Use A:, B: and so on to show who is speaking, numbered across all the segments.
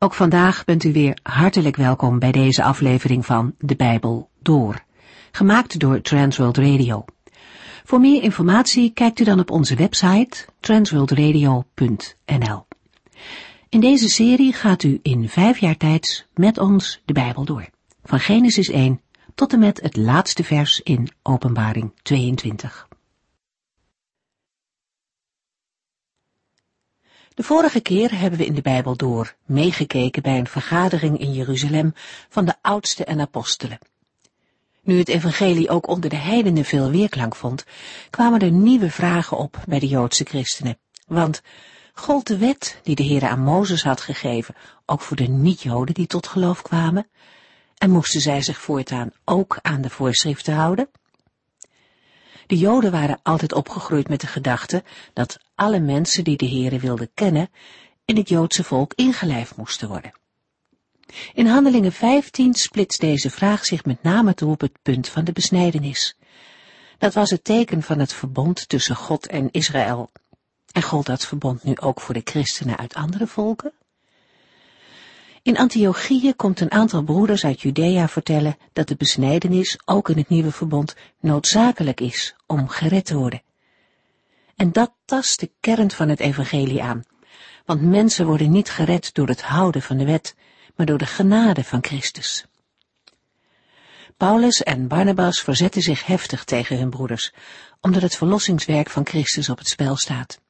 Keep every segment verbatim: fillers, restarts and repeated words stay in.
A: Ook vandaag bent u weer hartelijk welkom bij deze aflevering van De Bijbel Door, gemaakt door Transworld Radio. Voor meer informatie kijkt u dan op onze website transworld radio punt n l. In deze serie gaat u in vijf jaar tijd met ons de Bijbel door, van Genesis één tot en met het laatste vers in Openbaring tweeëntwintig. De vorige keer hebben we in de Bijbel door meegekeken bij een vergadering in Jeruzalem van de oudsten en apostelen. Nu het evangelie ook onder de heidenen veel weerklank vond, kwamen er nieuwe vragen op bij de Joodse christenen. Want gold de wet die de Heere aan Mozes had gegeven ook voor de niet-Joden die tot geloof kwamen? En moesten zij zich voortaan ook aan de voorschriften houden? De Joden waren altijd opgegroeid met de gedachte dat alle mensen die de Heere wilden kennen in het Joodse volk ingelijfd moesten worden. In Handelingen vijftien splitst deze vraag zich met name toe op het punt van de besnijdenis. Dat was het teken van het verbond tussen God en Israël. En gold dat verbond nu ook voor de christenen uit andere volken? In Antiochië komt een aantal broeders uit Judea vertellen dat de besnijdenis ook in het nieuwe verbond noodzakelijk is om gered te worden. En dat tast de kern van het evangelie aan, want mensen worden niet gered door het houden van de wet, maar door de genade van Christus. Paulus en Barnabas verzetten zich heftig tegen hun broeders, omdat het verlossingswerk van Christus op het spel staat.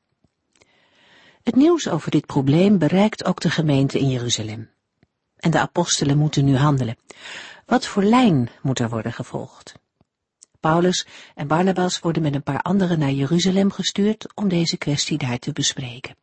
A: Het nieuws over dit probleem bereikt ook de gemeente in Jeruzalem. En de apostelen moeten nu handelen. Wat voor lijn moet er worden gevolgd? Paulus en Barnabas worden met een paar anderen naar Jeruzalem gestuurd om deze kwestie daar te bespreken.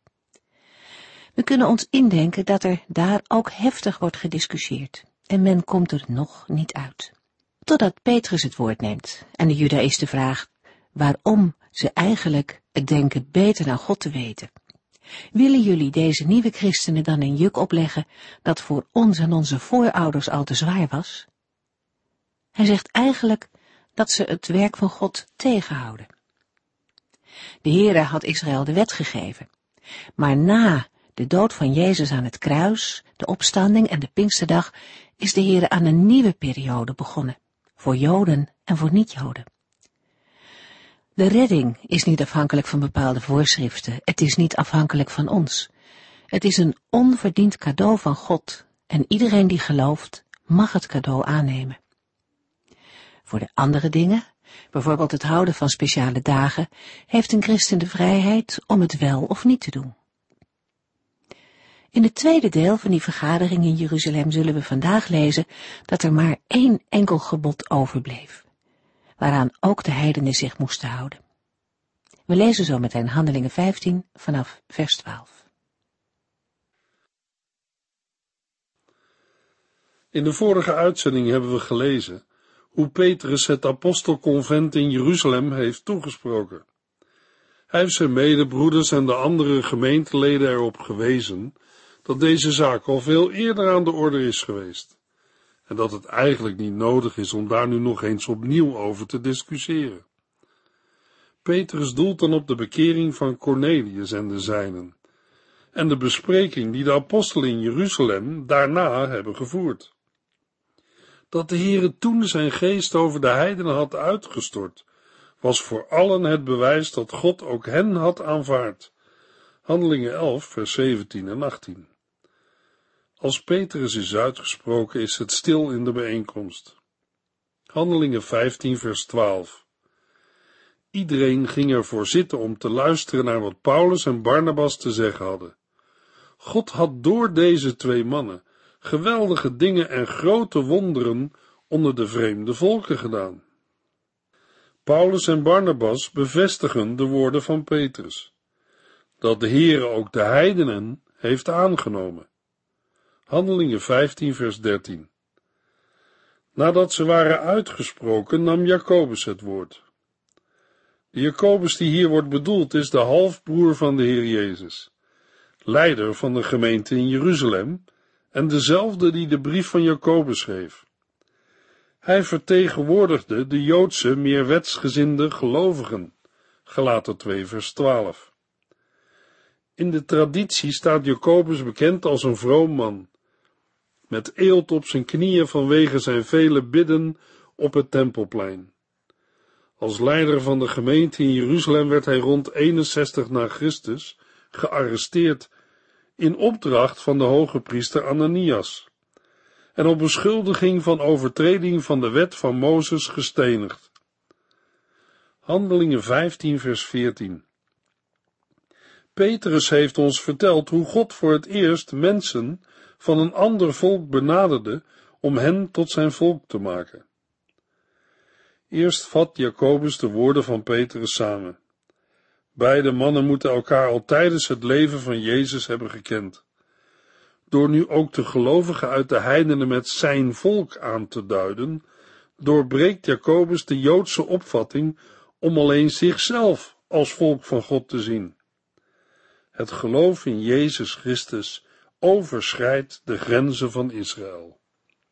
A: We kunnen ons indenken dat er daar ook heftig wordt gediscussieerd en men komt er nog niet uit. Totdat Petrus het woord neemt en de Judaïsten vraagt waarom ze eigenlijk het denken beter naar God te weten. Willen jullie deze nieuwe christenen dan een juk opleggen dat voor ons en onze voorouders al te zwaar was? Hij zegt eigenlijk dat ze het werk van God tegenhouden. De Heere had Israël de wet gegeven, maar na de dood van Jezus aan het kruis, de opstanding en de Pinksterdag is de Heere aan een nieuwe periode begonnen, voor Joden en voor niet-Joden. De redding is niet afhankelijk van bepaalde voorschriften, het is niet afhankelijk van ons. Het is een onverdiend cadeau van God en iedereen die gelooft mag het cadeau aannemen. Voor de andere dingen, bijvoorbeeld het houden van speciale dagen, heeft een christen de vrijheid om het wel of niet te doen. In het tweede deel van die vergadering in Jeruzalem zullen we vandaag lezen dat er maar één enkel gebod overbleef, waaraan ook de heidenen zich moesten houden. We lezen zo meteen Handelingen vijftien vanaf vers twaalf.
B: In de vorige uitzending hebben we gelezen hoe Petrus het apostelconvent in Jeruzalem heeft toegesproken. Hij heeft zijn medebroeders en de andere gemeenteleden erop gewezen dat deze zaak al veel eerder aan de orde is geweest en dat het eigenlijk niet nodig is om daar nu nog eens opnieuw over te discussiëren. Petrus doelt dan op de bekering van Cornelius en de zijnen en de bespreking die de apostelen in Jeruzalem daarna hebben gevoerd. Dat de Heere toen zijn geest over de heidenen had uitgestort, was voor allen het bewijs dat God ook hen had aanvaard. Handelingen elf, vers zeventien en achttien. Als Petrus is uitgesproken, is het stil in de bijeenkomst. Handelingen vijftien, vers twaalf. Iedereen ging ervoor zitten om te luisteren naar wat Paulus en Barnabas te zeggen hadden. God had door deze twee mannen geweldige dingen en grote wonderen onder de vreemde volken gedaan. Paulus en Barnabas bevestigen de woorden van Petrus, dat de Heere ook de heidenen heeft aangenomen. Handelingen vijftien, vers dertien. Nadat ze waren uitgesproken, nam Jacobus het woord. De Jacobus die hier wordt bedoeld is de halfbroer van de Heer Jezus, leider van de gemeente in Jeruzalem en dezelfde die de brief van Jacobus schreef. Hij vertegenwoordigde de Joodse, meer wetsgezinde gelovigen, Galaten twee, vers twaalf. In de traditie staat Jacobus bekend als een vroom man, met eelt op zijn knieën vanwege zijn vele bidden op het Tempelplein. Als leider van de gemeente in Jeruzalem werd hij rond eenenzestig na Christus gearresteerd in opdracht van de hoge priester Ananias en op beschuldiging van overtreding van de wet van Mozes gestenigd. Handelingen vijftien vers veertien. Petrus heeft ons verteld hoe God voor het eerst mensen van een ander volk benaderde om hen tot zijn volk te maken. Eerst vat Jacobus de woorden van Petrus samen. Beide mannen moeten elkaar al tijdens het leven van Jezus hebben gekend. Door nu ook de gelovigen uit de heidenen met zijn volk aan te duiden, doorbreekt Jacobus de Joodse opvatting om alleen zichzelf als volk van God te zien. Het geloof in Jezus Christus overschrijdt de grenzen van Israël.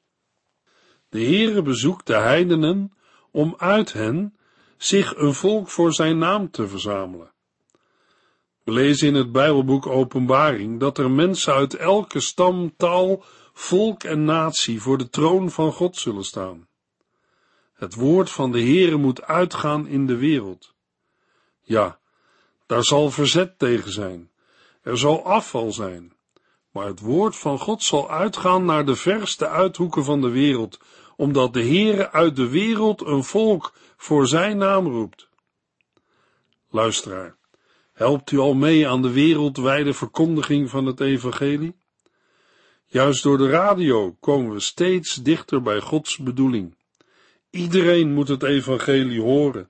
B: De Heere bezoekt de heidenen om uit hen zich een volk voor zijn naam te verzamelen. We lezen in het Bijbelboek Openbaring dat er mensen uit elke stam, taal, volk en natie voor de troon van God zullen staan. Het woord van de Heere moet uitgaan in de wereld. Ja, daar zal verzet tegen zijn. Er zal afval zijn. Maar het woord van God zal uitgaan naar de verste uithoeken van de wereld, omdat de Heere uit de wereld een volk voor zijn naam roept. Luisteraar, helpt u al mee aan de wereldwijde verkondiging van het evangelie? Juist door de radio komen we steeds dichter bij Gods bedoeling. Iedereen moet het evangelie horen.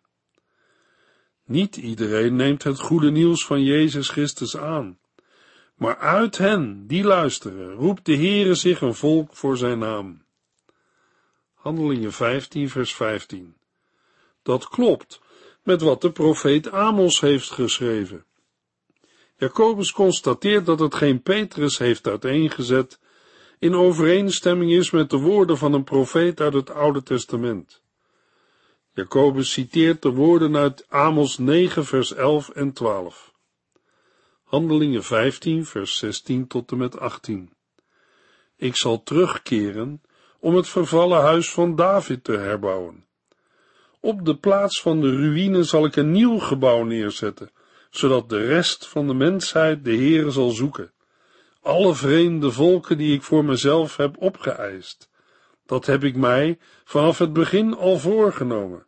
B: Niet iedereen neemt het goede nieuws van Jezus Christus aan. Maar uit hen, die luisteren, roept de Heere zich een volk voor zijn naam. Handelingen vijftien vers vijftien. Dat klopt met wat de profeet Amos heeft geschreven. Jacobus constateert dat hetgeen Petrus heeft uiteengezet in overeenstemming is met de woorden van een profeet uit het Oude Testament. Jacobus citeert de woorden uit Amos negen vers elf en twaalf. Handelingen vijftien vers zestien tot en met achttien. Ik zal terugkeren om het vervallen huis van David te herbouwen. Op de plaats van de ruïne zal ik een nieuw gebouw neerzetten, zodat de rest van de mensheid de Heere zal zoeken. Alle vreemde volken die ik voor mezelf heb opgeëist, dat heb ik mij vanaf het begin al voorgenomen.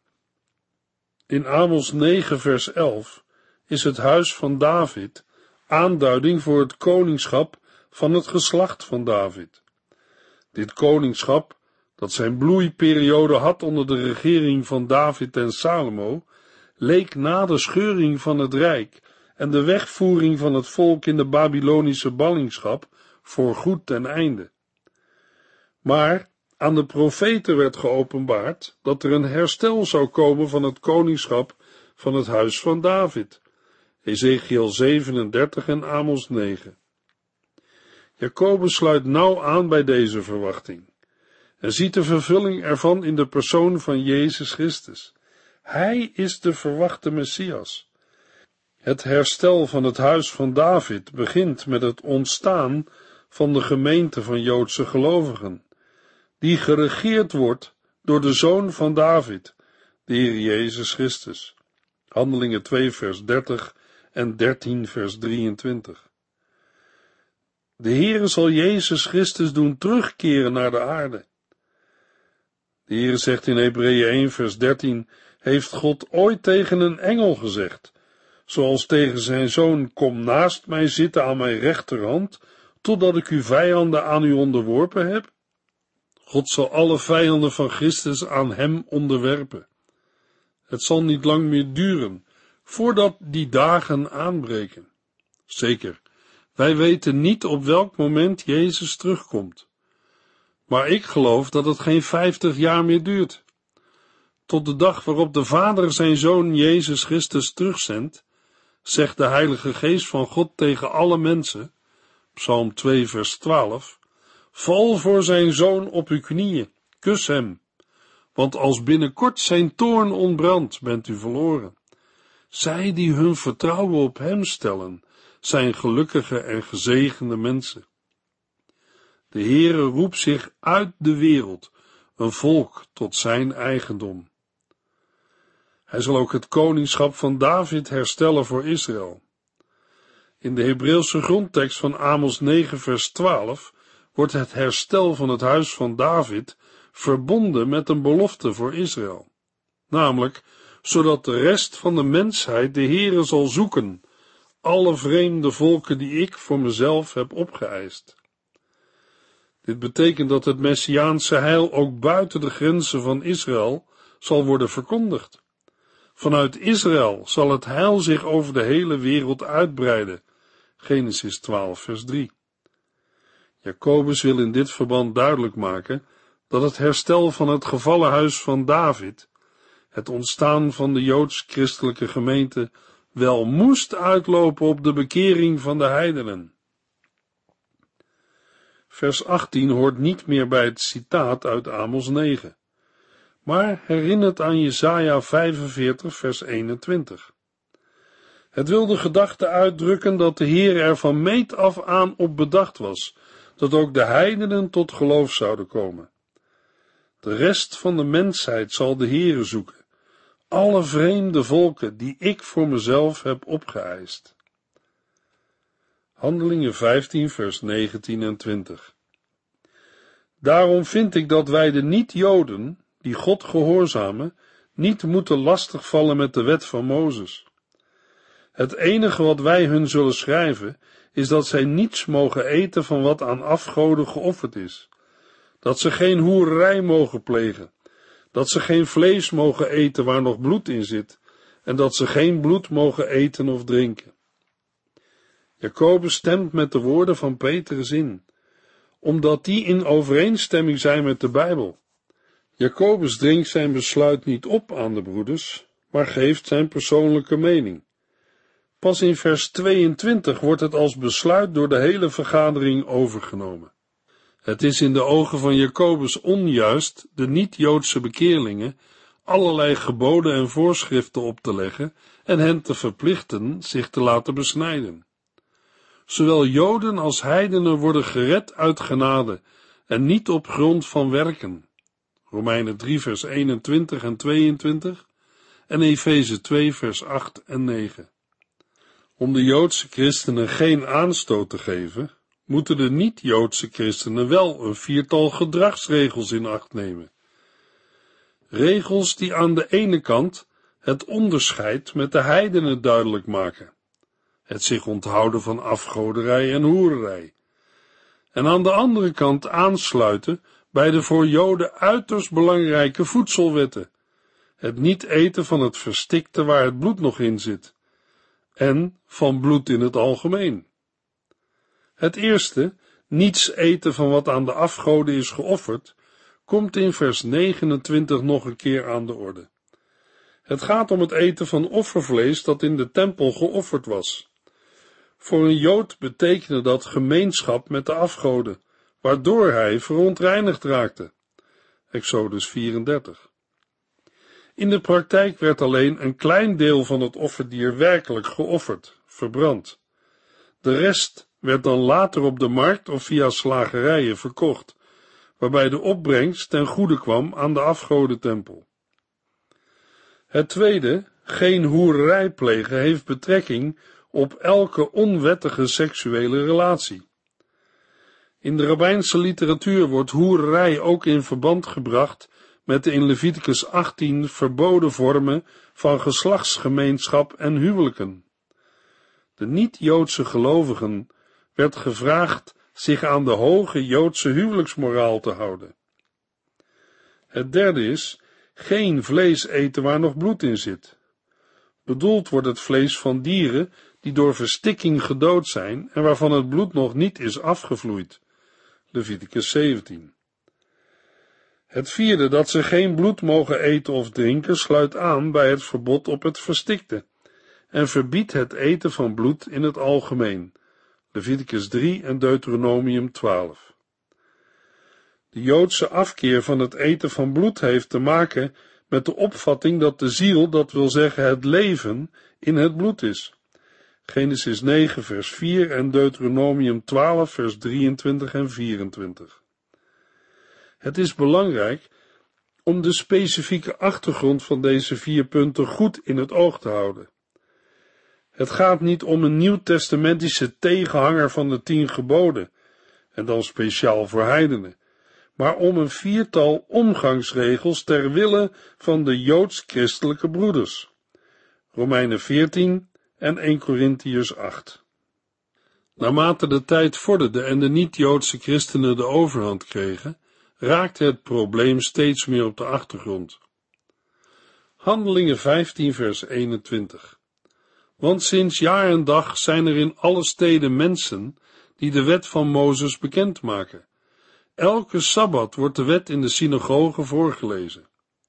B: In Amos negen vers elf is het huis van David aanduiding voor het koningschap van het geslacht van David. Dit koningschap, dat zijn bloeiperiode had onder de regering van David en Salomo, leek na de scheuring van het rijk en de wegvoering van het volk in de Babylonische ballingschap voorgoed ten einde. Maar aan de profeten werd geopenbaard dat er een herstel zou komen van het koningschap van het huis van David. Ezekiel zevenendertig en Amos negen. Jacobus sluit nauw aan bij deze verwachting en ziet de vervulling ervan in de persoon van Jezus Christus. Hij is de verwachte Messias. Het herstel van het huis van David begint met het ontstaan van de gemeente van Joodse gelovigen, die geregeerd wordt door de Zoon van David, de Heer Jezus Christus. Handelingen twee vers dertig en dertien vers drieëntwintig. De Heere zal Jezus Christus doen terugkeren naar de aarde. De Heere zegt in Hebreeën één vers dertien, heeft God ooit tegen een engel gezegd, zoals tegen zijn Zoon, kom naast mij zitten aan mijn rechterhand, totdat ik uw vijanden aan u onderworpen heb? God zal alle vijanden van Christus aan hem onderwerpen. Het zal niet lang meer duren, voordat die dagen aanbreken. Zeker, wij weten niet op welk moment Jezus terugkomt. Maar ik geloof dat het geen vijftig jaar meer duurt. Tot de dag waarop de Vader zijn Zoon Jezus Christus terugzendt, zegt de Heilige Geest van God tegen alle mensen, Psalm twee vers twaalf, val voor zijn Zoon op uw knieën, kus hem, want als binnenkort zijn toorn ontbrandt, bent u verloren. Zij die hun vertrouwen op hem stellen, zijn gelukkige en gezegende mensen. De Heere roept zich uit de wereld, een volk tot zijn eigendom. Hij zal ook het koningschap van David herstellen voor Israël. In de Hebreeuwse grondtekst van Amos negen vers twaalf wordt het herstel van het huis van David verbonden met een belofte voor Israël. Namelijk, zodat de rest van de mensheid de Heere zal zoeken, alle vreemde volken die ik voor mezelf heb opgeëist. Dit betekent dat het Messiaanse heil ook buiten de grenzen van Israël zal worden verkondigd. Vanuit Israël zal het heil zich over de hele wereld uitbreiden. Genesis twaalf vers drie. Jacobus wil in dit verband duidelijk maken dat het herstel van het gevallen huis van David, het ontstaan van de joods-christelijke gemeente, wel moest uitlopen op de bekering van de heidenen. Vers achttien hoort niet meer bij het citaat uit Amos negen, maar herinnert aan Jesaja vijfenveertig vers eenentwintig. Het wil de gedachte uitdrukken dat de Heer er van meet af aan op bedacht was, dat ook de heidenen tot geloof zouden komen. De rest van de mensheid zal de Heere zoeken, alle vreemde volken die ik voor mezelf heb opgeëist. Handelingen vijftien vers negentien en twintig. Daarom vind ik dat wij de niet-Joden, die God gehoorzamen, niet moeten lastigvallen met de wet van Mozes. Het enige wat wij hun zullen schrijven, is dat zij niets mogen eten van wat aan afgoden geofferd is, dat ze geen hoererij mogen plegen, dat ze geen vlees mogen eten waar nog bloed in zit, en dat ze geen bloed mogen eten of drinken. Jacobus stemt met de woorden van Petrus in, omdat die in overeenstemming zijn met de Bijbel. Jacobus dringt zijn besluit niet op aan de broeders, maar geeft zijn persoonlijke mening. Pas in vers tweeëntwintig wordt het als besluit door de hele vergadering overgenomen. Het is in de ogen van Jacobus onjuist de niet-Joodse bekeerlingen allerlei geboden en voorschriften op te leggen en hen te verplichten zich te laten besnijden. Zowel Joden als heidenen worden gered uit genade en niet op grond van werken. Romeinen drie vers eenentwintig en tweeëntwintig en Efeze twee vers acht en negen. Om de Joodse christenen geen aanstoot te geven, moeten de niet-Joodse christenen wel een viertal gedragsregels in acht nemen. Regels die aan de ene kant het onderscheid met de heidenen duidelijk maken, het zich onthouden van afgoderij en hoererij, en aan de andere kant aansluiten bij de voor Joden uiterst belangrijke voedselwetten, het niet eten van het verstikte waar het bloed nog in zit, en van bloed in het algemeen. Het eerste, niets eten van wat aan de afgoden is geofferd, komt in vers negenentwintig nog een keer aan de orde. Het gaat om het eten van offervlees dat in de tempel geofferd was. Voor een Jood betekende dat gemeenschap met de afgoden, waardoor hij verontreinigd raakte. Exodus vierendertig. In de praktijk werd alleen een klein deel van het offerdier werkelijk geofferd, verbrand. De rest werd dan later op de markt of via slagerijen verkocht, waarbij de opbrengst ten goede kwam aan de afgodentempel. Het tweede, geen hoererij plegen, heeft betrekking op elke onwettige seksuele relatie. In de rabbijnse literatuur wordt hoererij ook in verband gebracht met de in Leviticus achttien verboden vormen van geslachtsgemeenschap en huwelijken. De niet-Joodse gelovigen werd gevraagd zich aan de hoge Joodse huwelijksmoraal te houden. Het derde is, geen vlees eten waar nog bloed in zit. Bedoeld wordt het vlees van dieren die door verstikking gedood zijn en waarvan het bloed nog niet is afgevloeid. Leviticus zeventien. Het vierde, dat ze geen bloed mogen eten of drinken, sluit aan bij het verbod op het verstikte en verbiedt het eten van bloed in het algemeen. Leviticus drie en Deuteronomium twaalf. De Joodse afkeer van het eten van bloed heeft te maken met de opvatting dat de ziel, dat wil zeggen het leven, in het bloed is. Genesis negen vers vier en Deuteronomium twaalf vers drieëntwintig en vierentwintig. Het is belangrijk om de specifieke achtergrond van deze vier punten goed in het oog te houden. Het gaat niet om een nieuwtestamentische tegenhanger van de tien geboden, en dan speciaal voor heidenen, maar om een viertal omgangsregels ter wille van de joods-christelijke broeders. Romeinen veertien en eerste Korintiërs acht. Naarmate de tijd vorderde en de niet-Joodse christenen de overhand kregen, raakte het probleem steeds meer op de achtergrond. Handelingen vijftien vers eenentwintig. Want sinds jaar en dag zijn er in alle steden mensen die de wet van Mozes bekendmaken. Elke sabbat wordt de wet in de synagoge voorgelezen.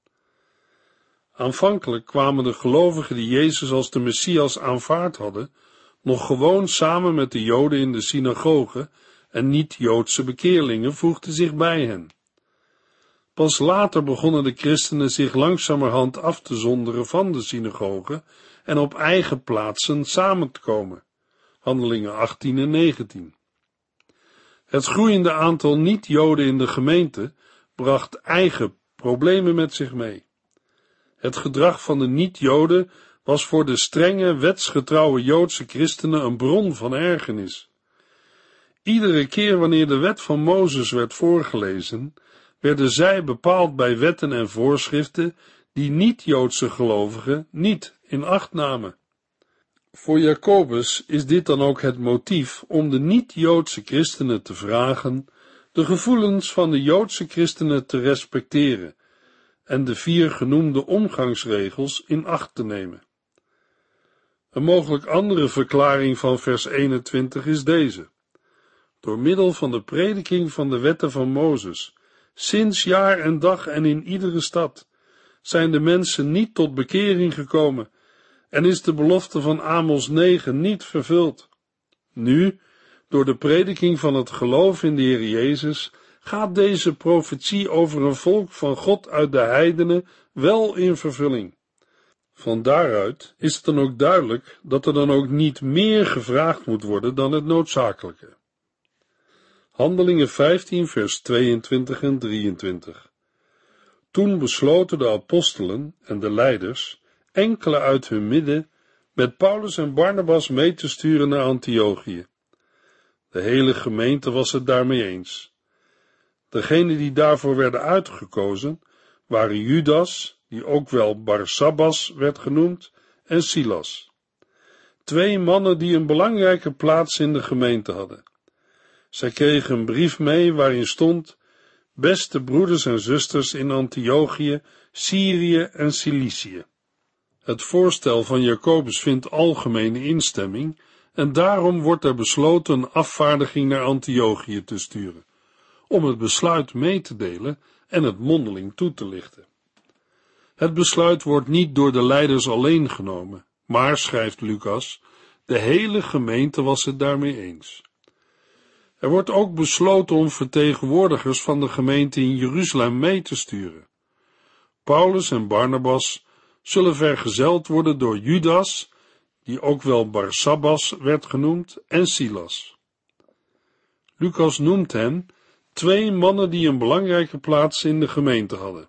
B: Aanvankelijk kwamen de gelovigen die Jezus als de Messias aanvaard hadden, nog gewoon samen met de Joden in de synagoge en niet-Joodse bekeerlingen voegden zich bij hen. Pas later begonnen de christenen zich langzamerhand af te zonderen van de synagoge en op eigen plaatsen samen te komen. Handelingen achttien en negentien. Het groeiende aantal niet-Joden in de gemeente bracht eigen problemen met zich mee. Het gedrag van de niet-Joden was voor de strenge, wetsgetrouwe Joodse christenen een bron van ergernis. Iedere keer wanneer de wet van Mozes werd voorgelezen, werden zij bepaald bij wetten en voorschriften die niet-Joodse gelovigen niet in acht namen. Voor Jacobus is dit dan ook het motief om de niet-Joodse christenen te vragen de gevoelens van de Joodse christenen te respecteren en de vier genoemde omgangsregels in acht te nemen. Een mogelijk andere verklaring van vers eenentwintig is deze. Door middel van de prediking van de wetten van Mozes, sinds jaar en dag en in iedere stad, zijn de mensen niet tot bekering gekomen en is de belofte van Amos negen niet vervuld. Nu, door de prediking van het geloof in de Heer Jezus, gaat deze profetie over een volk van God uit de heidenen wel in vervulling. Van daaruit is het dan ook duidelijk dat er dan ook niet meer gevraagd moet worden dan het noodzakelijke. Handelingen vijftien vers tweeëntwintig en drieëntwintig. Toen besloten de apostelen en de leiders enkele uit hun midden met Paulus en Barnabas mee te sturen naar Antiochië. De hele gemeente was het daarmee eens. Degenen die daarvoor werden uitgekozen waren Judas, die ook wel Barsabbas werd genoemd, en Silas. Twee mannen die een belangrijke plaats in de gemeente hadden. Zij kregen een brief mee waarin stond: beste broeders en zusters in Antiochië, Syrië en Cilicië. Het voorstel van Jacobus vindt algemene instemming en daarom wordt er besloten een afvaardiging naar Antiochië te sturen, om het besluit mee te delen en het mondeling toe te lichten. Het besluit wordt niet door de leiders alleen genomen, maar, schrijft Lucas, de hele gemeente was het daarmee eens. Er wordt ook besloten om vertegenwoordigers van de gemeente in Jeruzalem mee te sturen. Paulus en Barnabas zullen vergezeld worden door Judas, die ook wel Barsabbas werd genoemd, en Silas. Lucas noemt hen twee mannen die een belangrijke plaats in de gemeente hadden.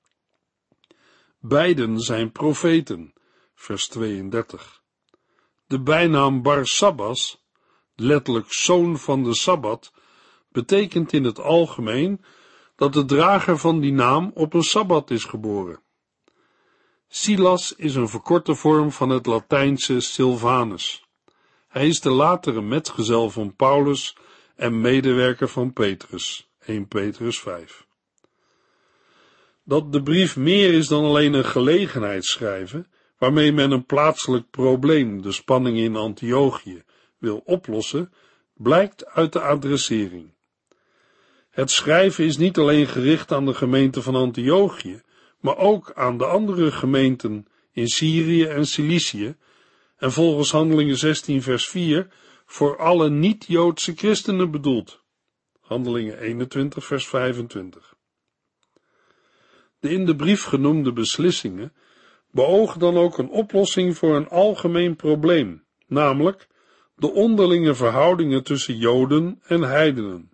B: Beiden zijn profeten, vers tweeëndertig. De bijnaam Barsabbas, letterlijk zoon van de Sabbat, betekent in het algemeen dat de drager van die naam op een Sabbat is geboren. Silas is een verkorte vorm van het Latijnse Silvanus. Hij is de latere metgezel van Paulus en medewerker van Petrus, eerste Petrus vijf. Dat de brief meer is dan alleen een gelegenheidsschrijven, waarmee men een plaatselijk probleem, de spanning in Antiochië, wil oplossen, blijkt uit de adressering. Het schrijven is niet alleen gericht aan de gemeente van Antiochië, maar ook aan de andere gemeenten in Syrië en Cilicië, en volgens Handelingen zestien vers vier voor alle niet-Joodse christenen bedoeld. Handelingen eenentwintig vers vijfentwintig. De in de brief genoemde beslissingen beogen dan ook een oplossing voor een algemeen probleem, namelijk de onderlinge verhoudingen tussen Joden en heidenen.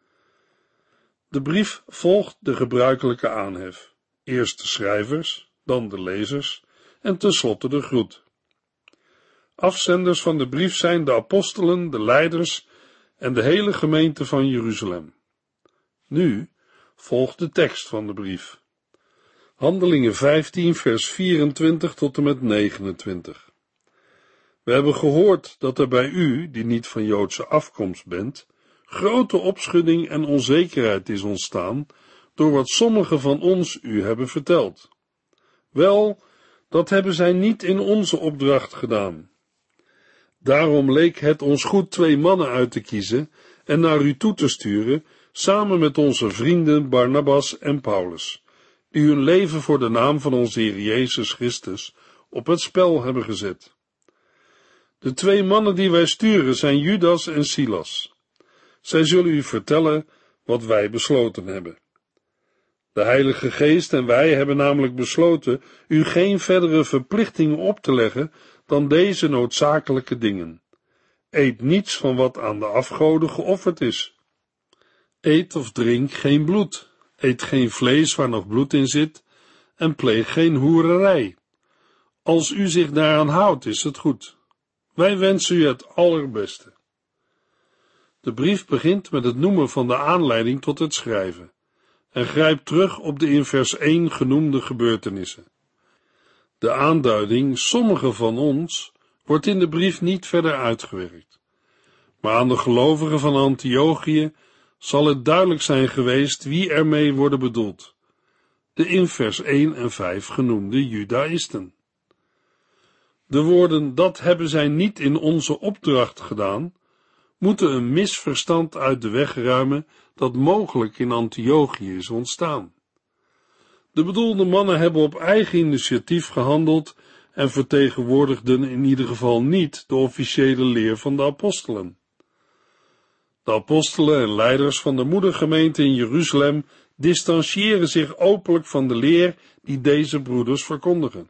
B: De brief volgt de gebruikelijke aanhef. Eerst de schrijvers, dan de lezers en tenslotte de groet. Afzenders van de brief zijn de apostelen, de leiders en de hele gemeente van Jeruzalem. Nu volgt de tekst van de brief. Handelingen vijftien, vers vierentwintig tot en met negenentwintig. We hebben gehoord dat er bij u, die niet van Joodse afkomst bent, grote opschudding en onzekerheid is ontstaan door wat sommigen van ons u hebben verteld. Wel, dat hebben zij niet in onze opdracht gedaan. Daarom leek het ons goed twee mannen uit te kiezen en naar u toe te sturen, samen met onze vrienden Barnabas en Paulus, die hun leven voor de naam van onze Heer Jezus Christus op het spel hebben gezet. De twee mannen die wij sturen zijn Judas en Silas. Zij zullen u vertellen wat wij besloten hebben. De Heilige Geest en wij hebben namelijk besloten u geen verdere verplichtingen op te leggen dan deze noodzakelijke dingen. Eet niets van wat aan de afgoden geofferd is. Eet of drink geen bloed. Eet geen vlees waar nog bloed in zit en pleeg geen hoererij. Als u zich daaraan houdt, is het goed. Wij wensen u het allerbeste. De brief begint met het noemen van de aanleiding tot het schrijven en grijpt terug op de in vers één genoemde gebeurtenissen. De aanduiding, sommigen van ons, wordt in de brief niet verder uitgewerkt. Maar aan de gelovigen van Antiochië zal het duidelijk zijn geweest wie ermee worden bedoeld. De in vers één en vijf genoemde Judaïsten. De woorden, dat hebben zij niet in onze opdracht gedaan, moeten een misverstand uit de weg ruimen dat mogelijk in Antiochië is ontstaan. De bedoelde mannen hebben op eigen initiatief gehandeld en vertegenwoordigden in ieder geval niet de officiële leer van de apostelen. De apostelen en leiders van de moedergemeente in Jeruzalem distantiëren zich openlijk van de leer die deze broeders verkondigen.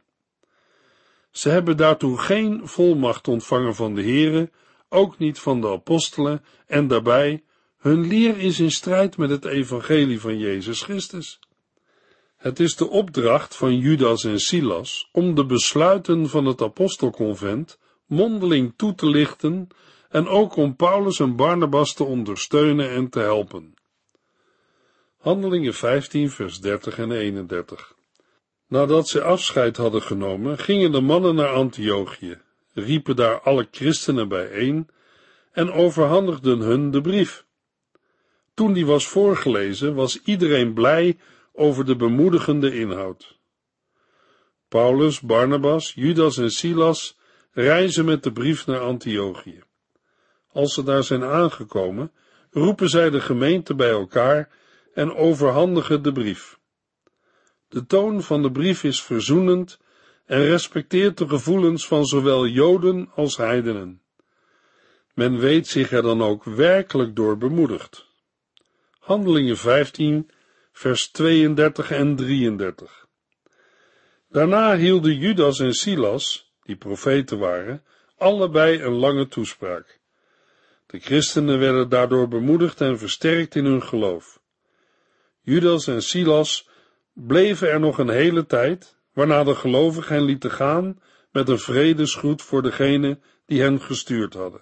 B: Ze hebben daartoe geen volmacht ontvangen van de Here, ook niet van de apostelen, en daarbij, hun leer is in strijd met het evangelie van Jezus Christus. Het is de opdracht van Judas en Silas om de besluiten van het apostelconvent mondeling toe te lichten en ook om Paulus en Barnabas te ondersteunen en te helpen. Handelingen vijftien, vers dertig en eenendertig. Nadat ze afscheid hadden genomen, gingen de mannen naar Antiochië, riepen daar alle christenen bijeen en overhandigden hun de brief. Toen die was voorgelezen, was iedereen blij over de bemoedigende inhoud. Paulus, Barnabas, Judas en Silas reizen met de brief naar Antiochië. Als ze daar zijn aangekomen, roepen zij de gemeente bij elkaar en overhandigen de brief. De toon van de brief is verzoenend en respecteert de gevoelens van zowel Joden als heidenen. Men weet zich er dan ook werkelijk door bemoedigd. Handelingen vijftien, vers tweeëndertig en drieëndertig. Daarna hielden Judas en Silas, die profeten waren, allebei een lange toespraak. De christenen werden daardoor bemoedigd en versterkt in hun geloof. Judas en Silas bleven er nog een hele tijd, waarna de gelovigen hen lieten gaan met een vredesgroet voor degene die hen gestuurd hadden.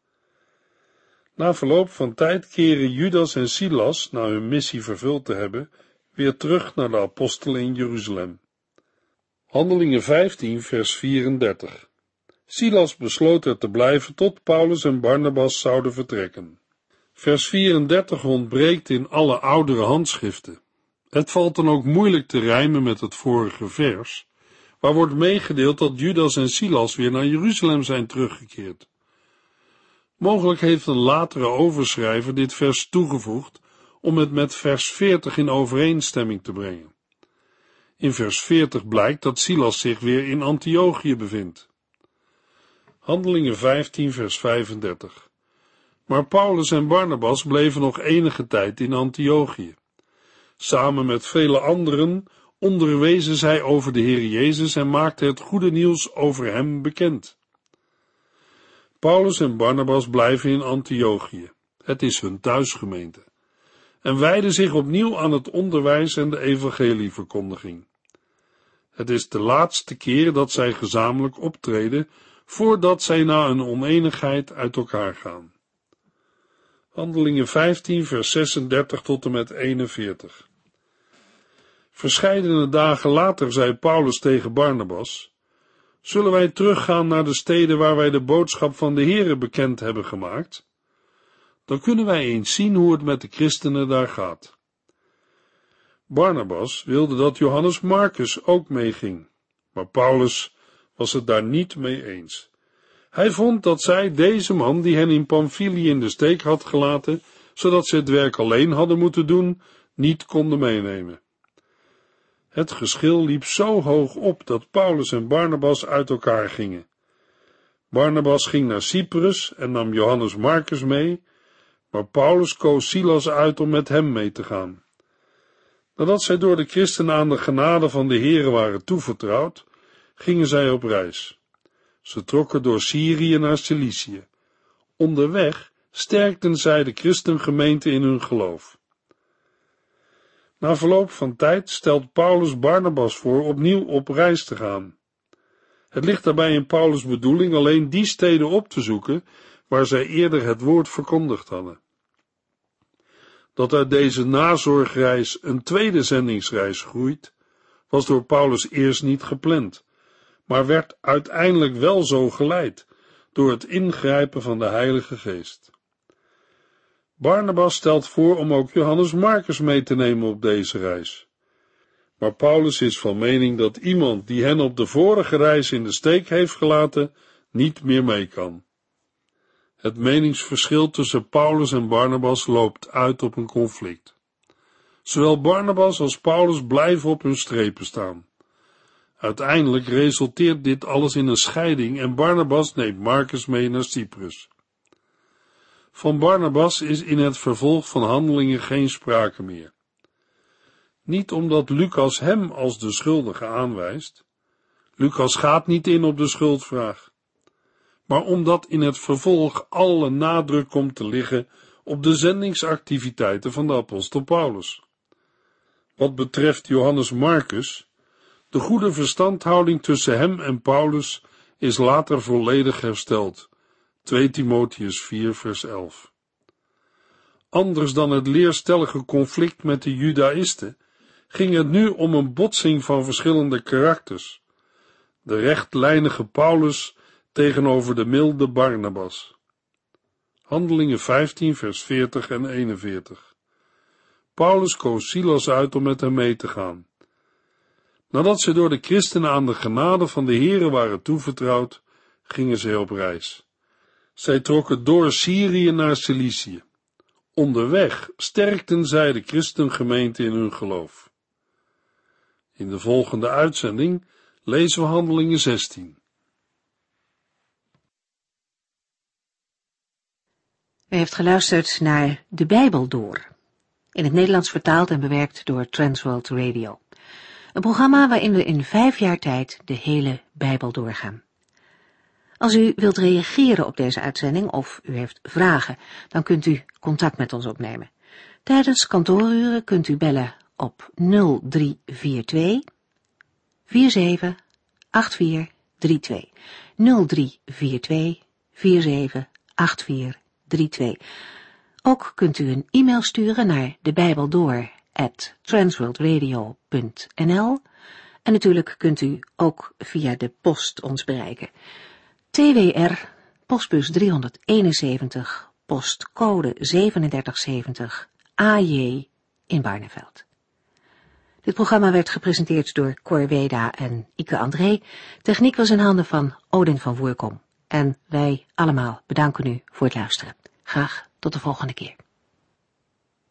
B: Na verloop van tijd keren Judas en Silas, na hun missie vervuld te hebben, weer terug naar de apostelen in Jeruzalem. Handelingen vijftien, vers vierendertig. Silas besloot er te blijven tot Paulus en Barnabas zouden vertrekken. Vers vierendertig ontbreekt in alle oudere handschriften. Het valt dan ook moeilijk te rijmen met het vorige vers, waar wordt meegedeeld dat Judas en Silas weer naar Jeruzalem zijn teruggekeerd. Mogelijk heeft een latere overschrijver dit vers toegevoegd om het met vers veertig in overeenstemming te brengen. In vers veertig blijkt dat Silas zich weer in Antiochië bevindt. Handelingen vijftien, vers vijfendertig. Maar Paulus en Barnabas bleven nog enige tijd in Antiochië. Samen met vele anderen onderwezen zij over de Heer Jezus en maakten het goede nieuws over hem bekend. Paulus en Barnabas blijven in Antiochië. Het is hun thuisgemeente. En wijden zich opnieuw aan het onderwijs en de evangelieverkondiging. Het is de laatste keer dat zij gezamenlijk optreden, voordat zij na een onenigheid uit elkaar gaan. Handelingen vijftien, vers zesendertig tot en met eenenveertig. Verscheidene dagen later zei Paulus tegen Barnabas: zullen wij teruggaan naar de steden waar wij de boodschap van de Here bekend hebben gemaakt? Dan kunnen wij eens zien hoe het met de christenen daar gaat. Barnabas wilde dat Johannes Marcus ook meeging, maar Paulus was het daar niet mee eens. Hij vond dat zij deze man, die hen in Pamfilië in de steek had gelaten, zodat ze het werk alleen hadden moeten doen, niet konden meenemen. Het geschil liep zo hoog op dat Paulus en Barnabas uit elkaar gingen. Barnabas ging naar Cyprus en nam Johannes Marcus mee, maar Paulus koos Silas uit om met hem mee te gaan. Nadat zij door de christenen aan de genade van de Here waren toevertrouwd, gingen zij op reis. Ze trokken door Syrië naar Cilicië. Onderweg sterkten zij de christengemeente in hun geloof. Na verloop van tijd stelt Paulus Barnabas voor opnieuw op reis te gaan. Het ligt daarbij in Paulus' bedoeling alleen die steden op te zoeken waar zij eerder het woord verkondigd hadden. Dat uit deze nazorgreis een tweede zendingsreis groeit, was door Paulus eerst niet gepland, maar werd uiteindelijk wel zo geleid, door het ingrijpen van de Heilige Geest. Barnabas stelt voor om ook Johannes Marcus mee te nemen op deze reis. Maar Paulus is van mening dat iemand die hen op de vorige reis in de steek heeft gelaten, niet meer mee kan. Het meningsverschil tussen Paulus en Barnabas loopt uit op een conflict. Zowel Barnabas als Paulus blijven op hun strepen staan. Uiteindelijk resulteert dit alles in een scheiding en Barnabas neemt Marcus mee naar Cyprus. Van Barnabas is in het vervolg van Handelingen geen sprake meer. Niet omdat Lucas hem als de schuldige aanwijst. Lucas gaat niet in op de schuldvraag. Maar omdat in het vervolg alle nadruk komt te liggen op de zendingsactiviteiten van de apostel Paulus. Wat betreft Johannes Marcus, de goede verstandhouding tussen hem en Paulus is later volledig hersteld. twee Timotheüs vier vers elf. Anders dan het leerstellige conflict met de Judaïsten, ging het nu om een botsing van verschillende karakters. De rechtlijnige Paulus tegenover de milde Barnabas. Handelingen vijftien vers veertig en eenenveertig. Paulus koos Silas uit om met hem mee te gaan. Nadat ze door de christenen aan de genade van de Here waren toevertrouwd, gingen zij op reis. Zij trokken door Syrië naar Cilicië. Onderweg sterkten zij de christengemeente in hun geloof. In de volgende uitzending lezen we Handelingen zestien.
A: U heeft geluisterd naar De Bijbel Door, in het Nederlands vertaald en bewerkt door Transworld Radio. Een programma waarin we in vijf jaar tijd de hele Bijbel doorgaan. Als u wilt reageren op deze uitzending of u heeft vragen, dan kunt u contact met ons opnemen. Tijdens kantooruren kunt u bellen op nul drie vier twee vier zeven acht vier drie twee. nul drie vier twee vier zeven acht vier drie twee. Ook kunt u een e-mail sturen naar debijbeldoor at transworldradio punt n l en natuurlijk kunt u ook via de post ons bereiken. T W R, postbus driehonderdeenenzeventig, postcode zevenendertig zeventig, A J in Barneveld. Dit programma werd gepresenteerd door Cor Weda en Ike André. Techniek was in handen van Odin van Woerkom. En wij allemaal bedanken u voor het luisteren. Graag tot de volgende keer.